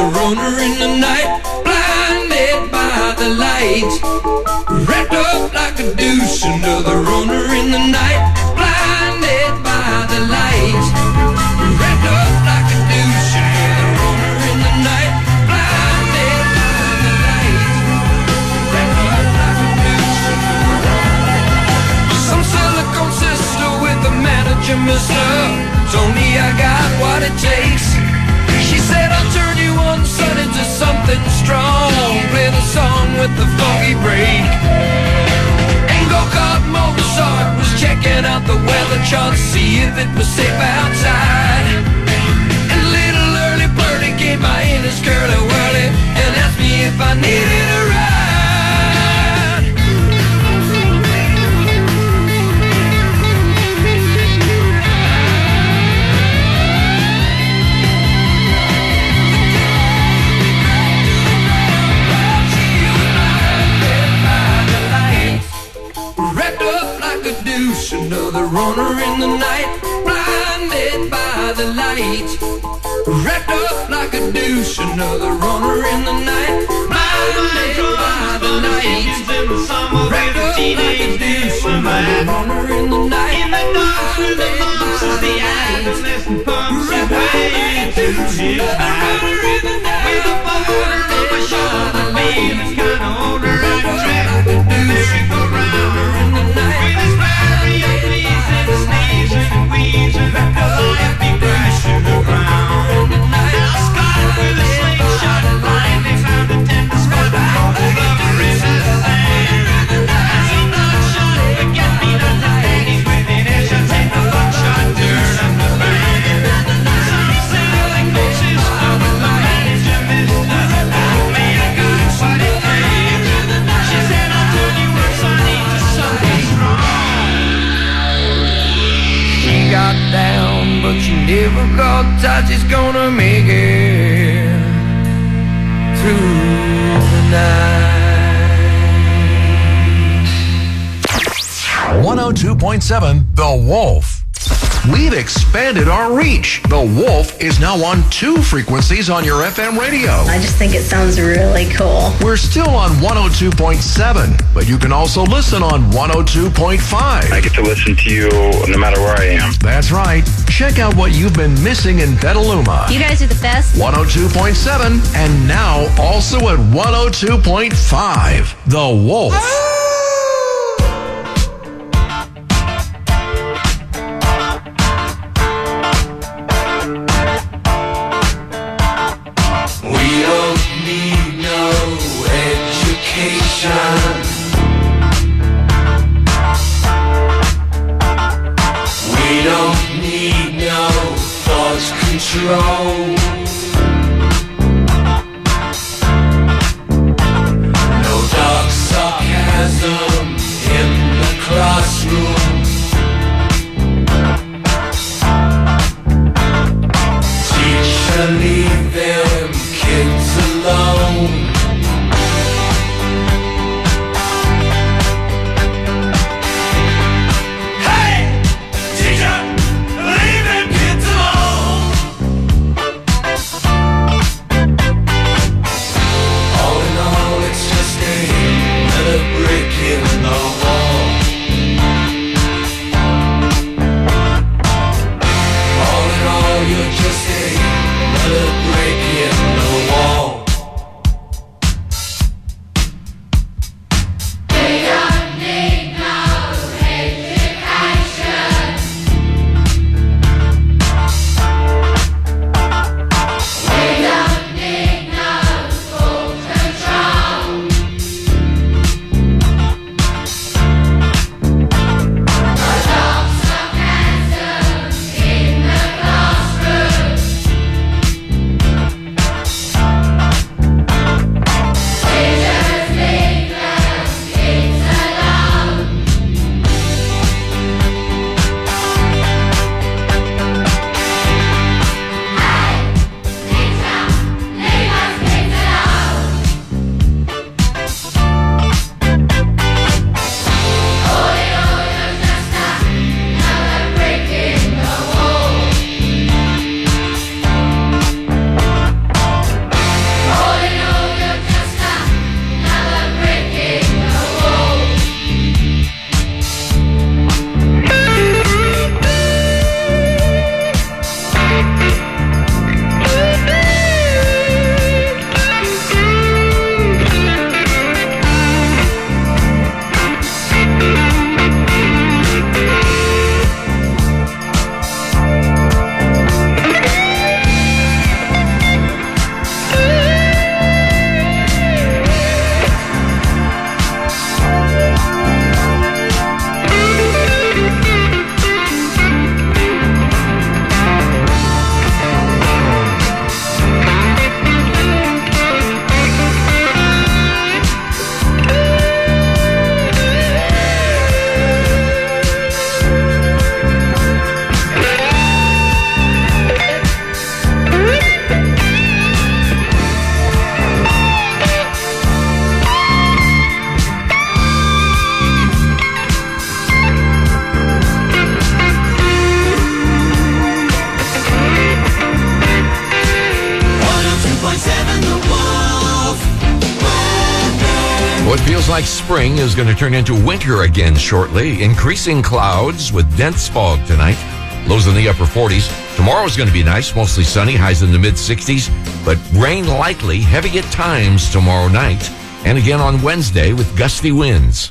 another runner in the night, blinded by the lights. Wrapped up like a deuce, another runner in the night, blinded by the lights. Wrapped up like a deuce, another runner in the night, blinded by the lights. Wrapped up like a deuce. Some silicone sister with a manager, mister. Tony, I got what it takes. She said I'll turn you one sun into something strong. Play the song with the funky break. And go-kart Mozart was checking out the weather chart to see if it was safe outside. And little early birdie gave my in his curly whirly and asked me if I needed a ride. Another runner in the night, blinded by the light. Wrapped up like a deuce, another runner in the night, blinded by the light. Wrapped up like a deuce, another runner in the night, in the dark with the bumps of the adolescent pumps your way to his high. With a boulder on my shoulder, babe, it's kinda older, I track the merry-go-round. With his and weeds and life be crashing the ground. Now Scott with a slingshot and line, they found a tender spot all over in the sand. As he not shot, forget me not the ladies within earshot, take the buckshot, turn up the band. Some sailing boat sister with the manager, mister. Oh me, I got what it takes. She said I'll turn you up, sonny, to something strong. She got down, but she never got tight. She's gonna make it through the night. 102.7 The Wolf. We've expanded our reach. The Wolf is now on 2 frequencies on your FM radio. I just think it sounds really cool. We're still on 102.7, but you can also listen on 102.5. I get to listen to you no matter where I am. That's right. Check out what you've been missing in Petaluma. You guys are the best. 102.7 and now also at 102.5. The Wolf. Control. No dark sarcasm in the classroom. Teacher, leave them kids alone. Hey, teacher, leave them kids alone. Feels like spring is going to turn into winter again shortly. Increasing clouds with dense fog tonight. Lows in the upper 40s. Tomorrow is going to be nice, mostly sunny, highs in the mid-60s. But rain likely, heavy at times tomorrow night. And again on Wednesday with gusty winds.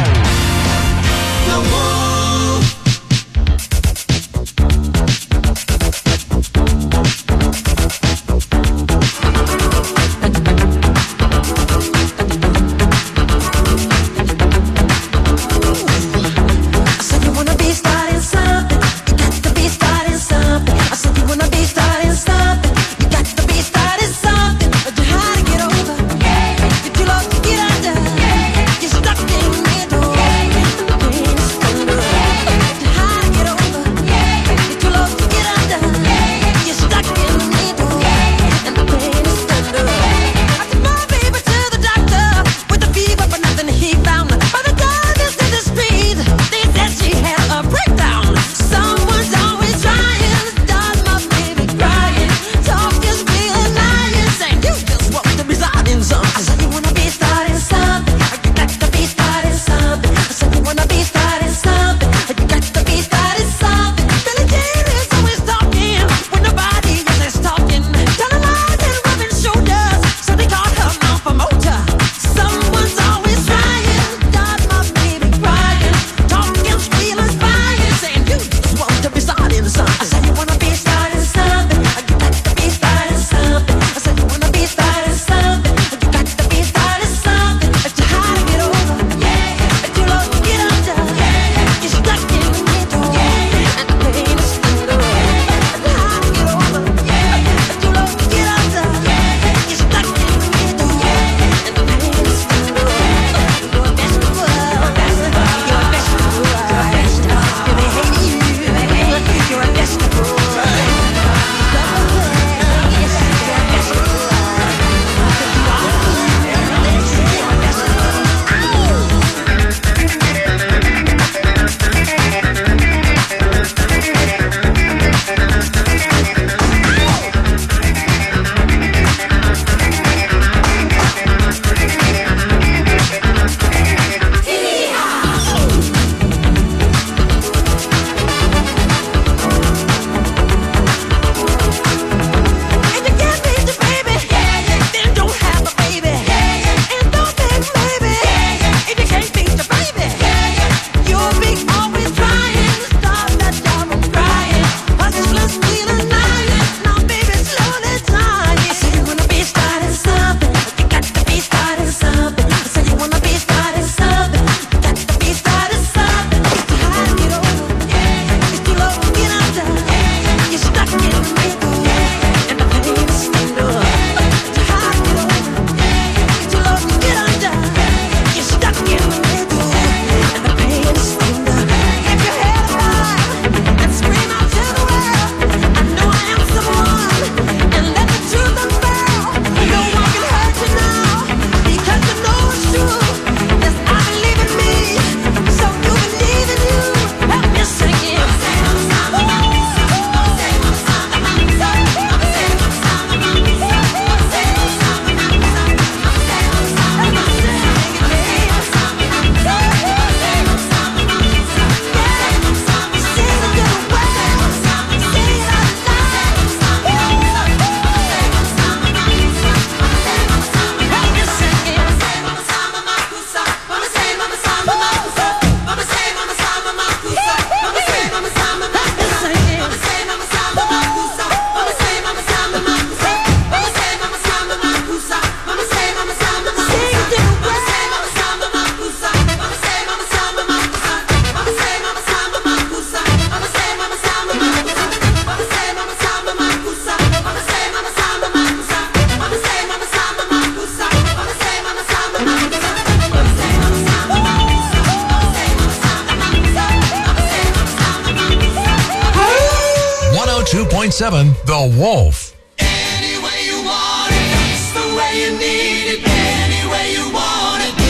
The Wolf. Any way you want it, that's the way you need it. Any way you want it.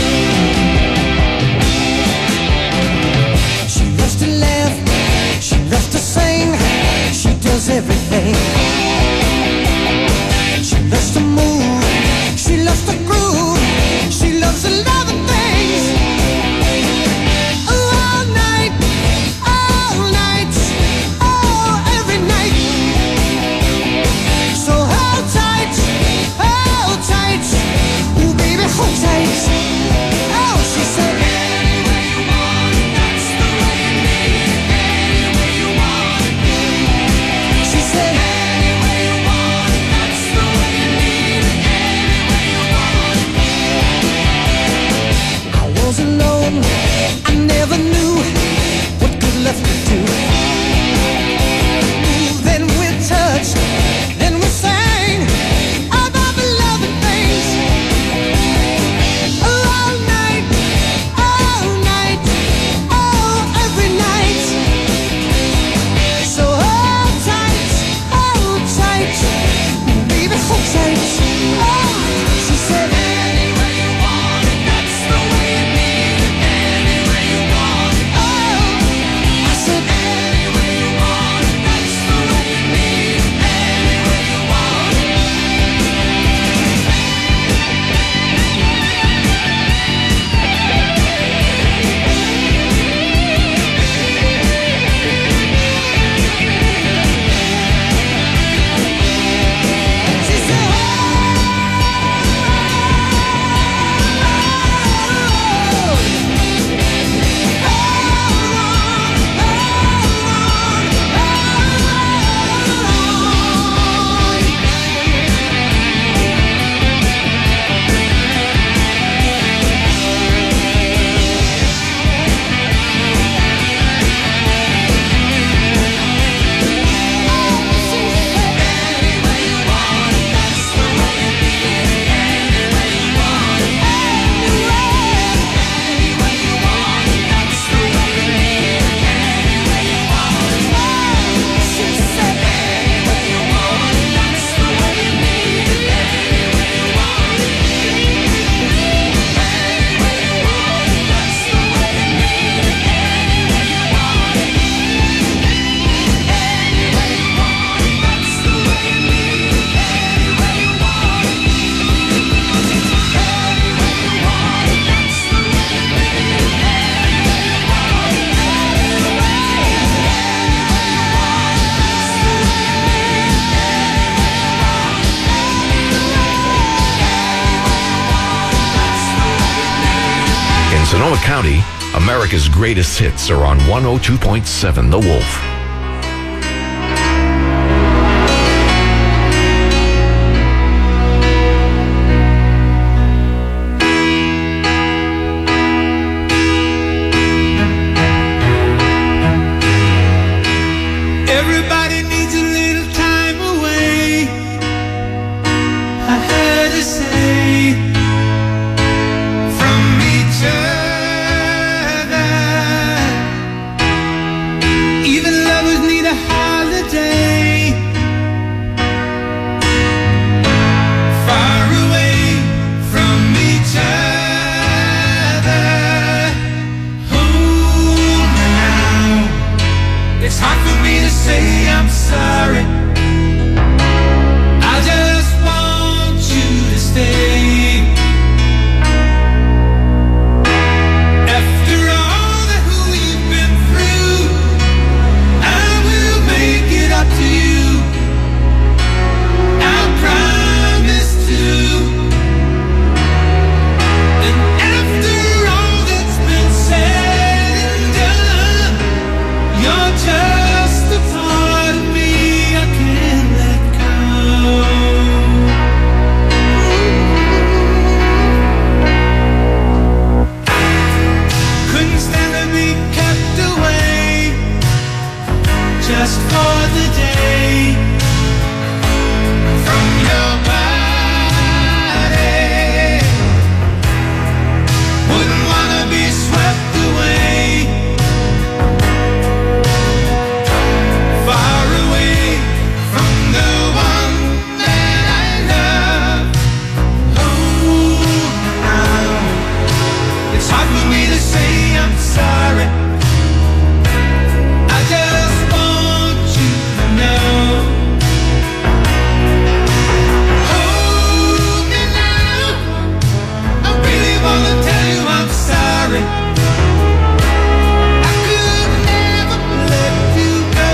She loves to laugh, she loves to sing, she does everything. She loves to move, she loves to groove, she loves a lot of things. Sonoma County, America's greatest hits are on 102.7 The Wolf. Everybody needs a little time away, I heard her say, from each other. Even lovers need a holiday, far away from each other. Hold me now, it's hard for me to say I'm sorry. I just want you to stay. After all that we've been through, I will make it up to you. I promise to. And after all that's been said and done, you're just a part of me I can't let go. Couldn't stand to be kept away just for the day from your body. Wouldn't wanna be swept away, far away from the one that I love. Oh, now it's hard for me to say I'm sorry. I just want you to know. Hold me now, I really wanna tell you I'm sorry. I could never let you go.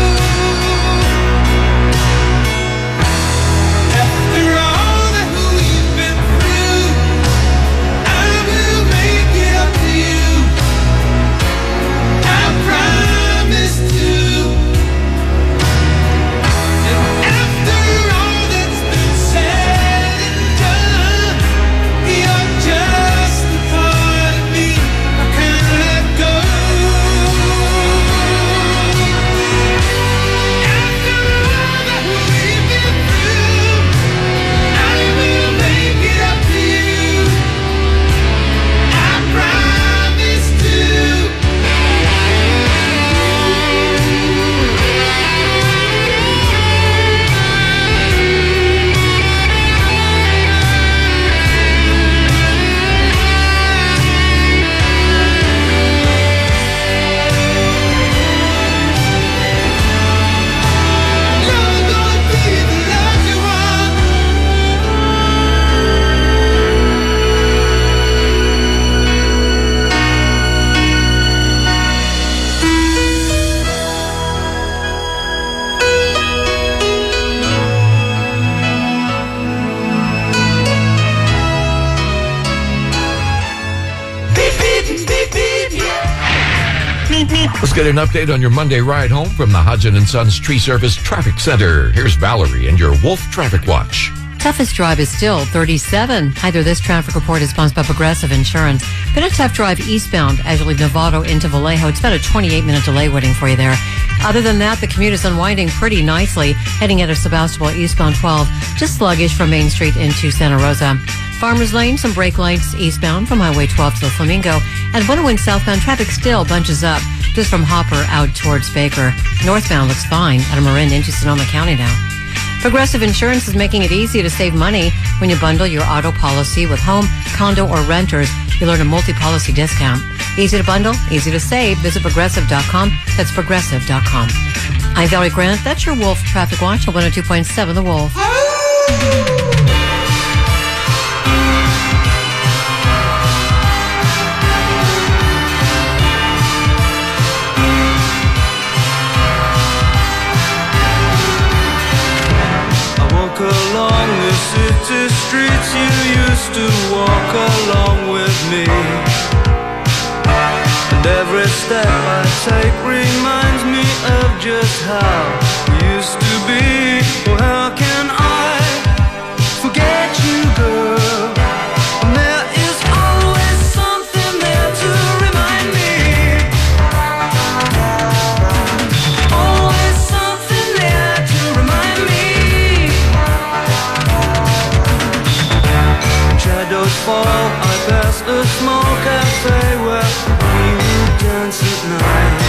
After all that we've been through, I will make it up to you. I promise to. And after all that's been said and done, you're just a part of me I can't let go. After all that we've been through, I will make it up to you. I promise to. You're gonna be the love you want. Beep, beep, beep, beep. Let's get an update on your Monday ride home from the Hodgson & Sons Tree Service Traffic Center. Here's Valerie and your Wolf Traffic Watch. Toughest drive is still 37. Either this traffic report is sponsored by Progressive Insurance. Been a tough drive eastbound as you leave Novato into Vallejo. It's about a 28-minute delay waiting for you there. Other than that, the commute is unwinding pretty nicely. Heading out of Sebastopol eastbound 12, just sluggish from Main Street into Santa Rosa. Farmers Lane, some brake lights eastbound from Highway 12 to the Flamingo. And 101 southbound traffic still bunches up just from Hopper out towards Baker. Northbound looks fine out of Marin into Sonoma County now. Progressive Insurance is making it easy to save money when you bundle your auto policy with home, condo, or renters. You'll earn a multi-policy discount. Easy to bundle, easy to save. Visit Progressive.com. That's Progressive.com. I'm Valerie Grant. That's your Wolf Traffic Watch on 102.7 The Wolf. Along the city streets you used to walk along with me. step I take reminds me of just how we used to be. Oh, how can I forget you, girl? And there is always something there to remind me. Always something there to remind me. When shadows fall, I pass a small cafe where we would dance at night.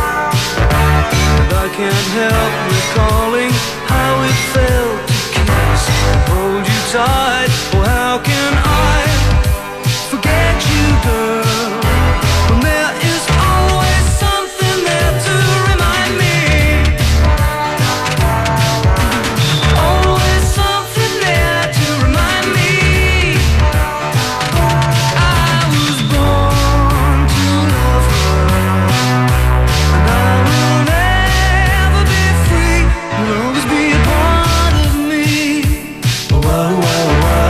I can't help recalling how it felt to kiss and hold you tight. Oh, how can I forget you, girl? When there is always something there to remind me. Always something there to remind me. I was born to love her, and I will never be free. You'll always be a part of me. Oh, oh, oh, oh.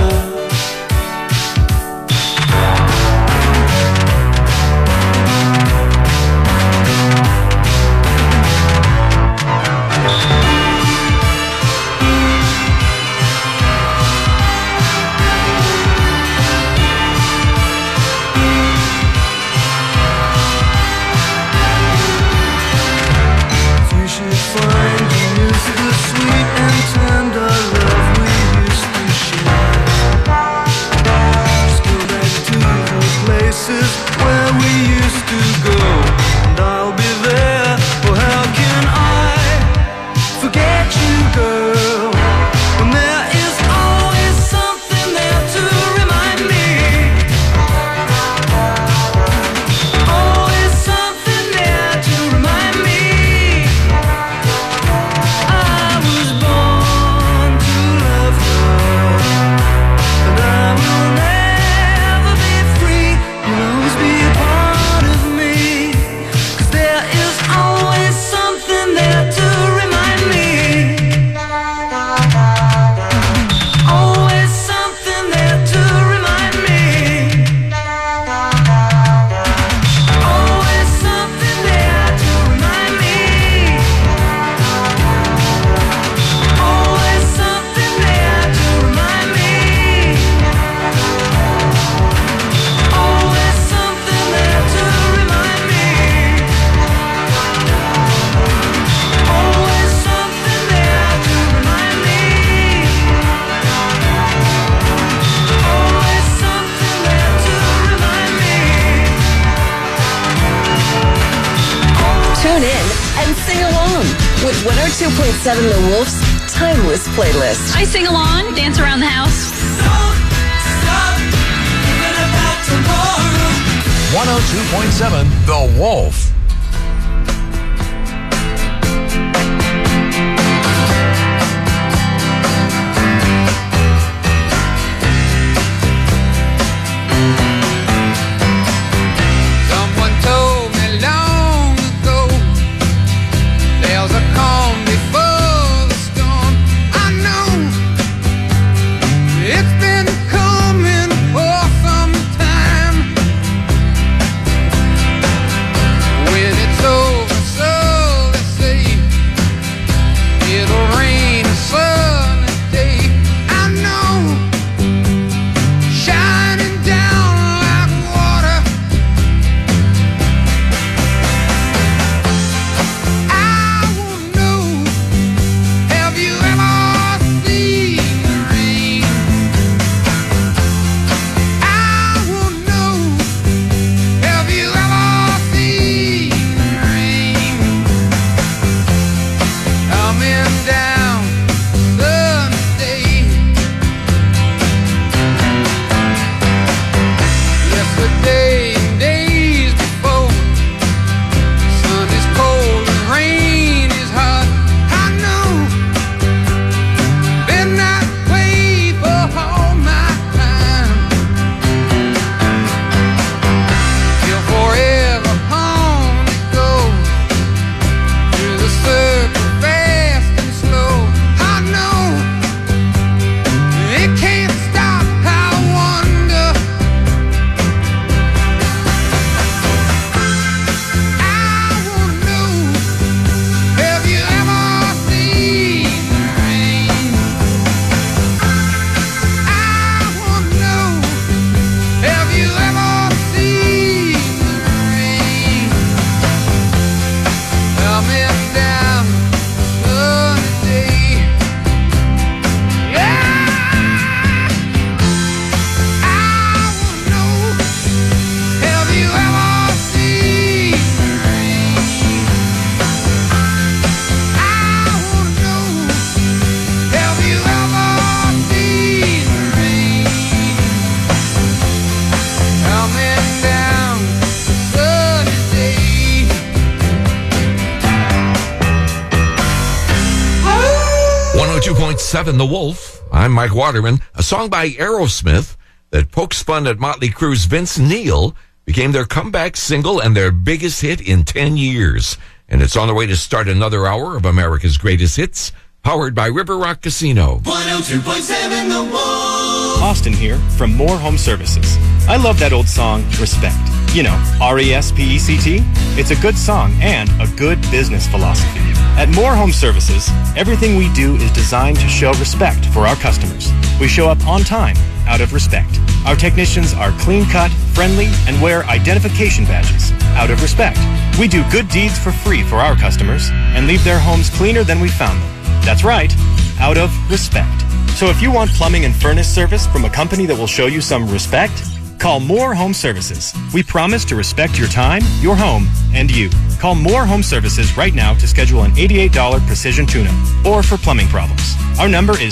We should find the music, the sweet and tender love we used to share. Let's go back to the places where we used to go, and I'll be there. Oh, how can I forget you, girl? When there is always something there to remind me. Always something there to remind me. I was born to love her, and I will never be free. You'll always be a part of me, 'cause there is always something there to remind me. Always something there to remind me. Always something there to remind me. Always something there to remind me. Always something there to remind me. Always something there to remind me. Always something there to remind me. Tune in and sing along with 102.7 The Wolf's Timeless Playlist. I sing along, dance around the house. Don't stop thinking about tomorrow. 102.7 The Wolf. Someone told me long ago there's a calm before the storm. I know it's been coming for some time. 102.7 The Wolf. I'm Mike Waterman. A song by Aerosmith that pokes fun at Motley Crue's Vince Neil became their comeback single and their biggest hit in 10 years. And it's on the way to start another hour of America's Greatest Hits, powered by River Rock Casino. 102.7 The Wolf. Austin here from More Home Services. I love that old song, Respect. You know, R-E-S-P-E-C-T. It's a good song and a good business philosophy. At More Home Services, everything we do is designed to show respect for our customers. We show up on time, out of respect. Our technicians are clean-cut, friendly, and wear identification badges, out of respect. We do good deeds for free for our customers and leave their homes cleaner than we found them. That's right, out of respect. So if you want plumbing and furnace service from a company that will show you some respect, call More Home Services. We promise to respect your time, your home, and you. Call More Home Services right now to schedule an $88 precision tune-up or for plumbing problems. Our number is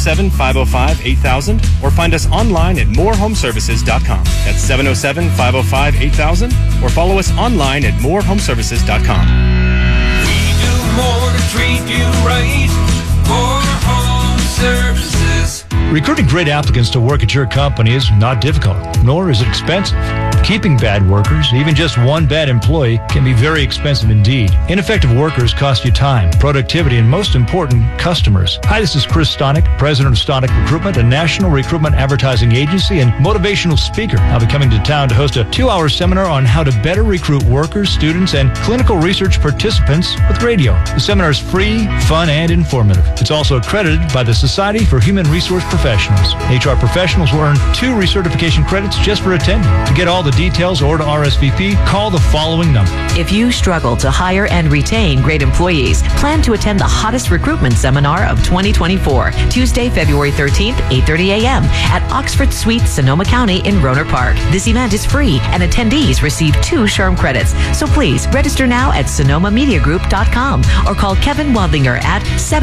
707-505-8000 or find us online at morehomeservices.com. That's 707-505-8000 or follow us online at morehomeservices.com. We do more to treat you right. More Home Services. Recruiting great applicants to work at your company is not difficult, nor is it expensive. Keeping bad workers, even just one bad employee, can be very expensive indeed. Ineffective workers cost you time, productivity, and most important, customers. Hi, this is Chris Stonick, president of Stonick Recruitment, a national recruitment advertising agency and motivational speaker. I'll be coming to town to host a 2-hour seminar on how to better recruit workers, students, and clinical research participants with radio. The seminar is free, fun, and informative. It's also accredited by the Society for Human Resource Professionals. HR professionals will earn 2 recertification credits just for attending. To get all the details or to RSVP, call the following number. If you struggle to hire and retain great employees, plan to attend the hottest recruitment seminar of 2024, Tuesday, February 13th, 8:30 a.m. at Oxford Suite, Sonoma County in Rohnert Park. This event is free and attendees receive 2 SHRM credits. So please register now at sonomamediagroup.com or call Kevin Wadlinger at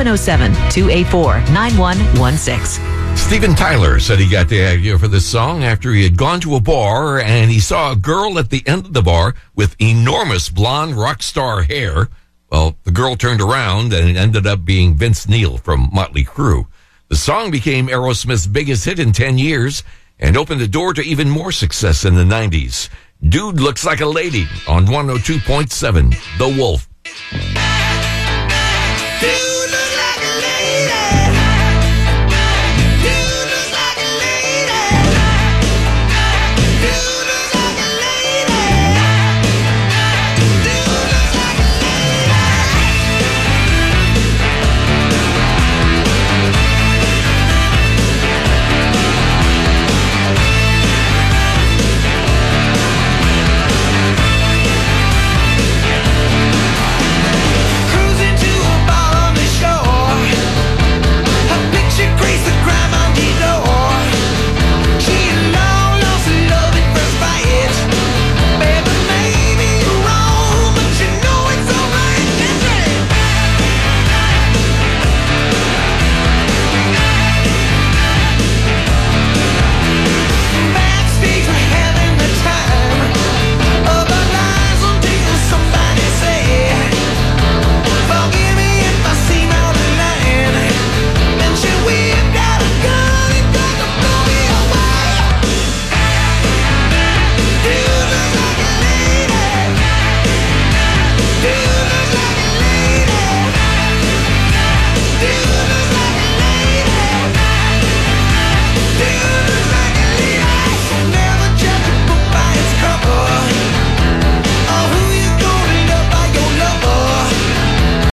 707-284-9116. Steven Tyler said he got the idea for this song after he had gone to a bar and he saw a girl at the end of the bar with enormous blonde rock star hair. Well, the girl turned around and it ended up being Vince Neil from Motley Crue. The song became Aerosmith's biggest hit in 10 years and opened the door to even more success in the 90s. Dude Looks Like a Lady on 102.7 The Wolf.